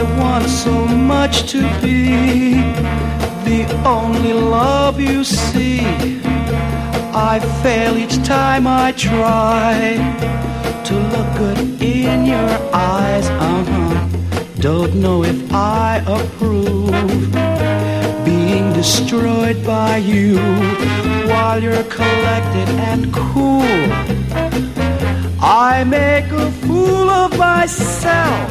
I want so much to be the only love you see. I fail each time I try to look good in your eyes. Don't know if I approve being destroyed by you while you're collected and cool. I make a fool of myself.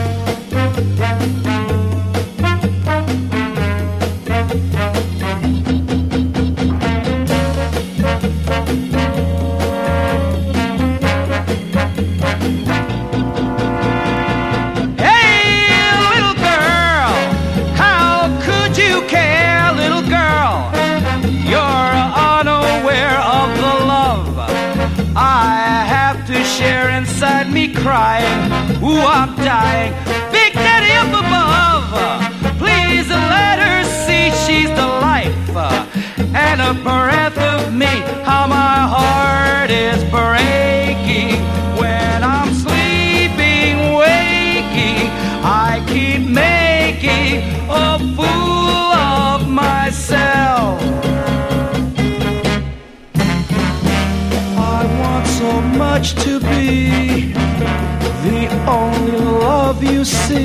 Share inside me crying, ooh, I'm dying. Big Daddy up above, please let her see she's the life and a breath of me. How my heart is breaking when I'm sleeping, waking. I keep making a fool of myself. So much to be the only love you see.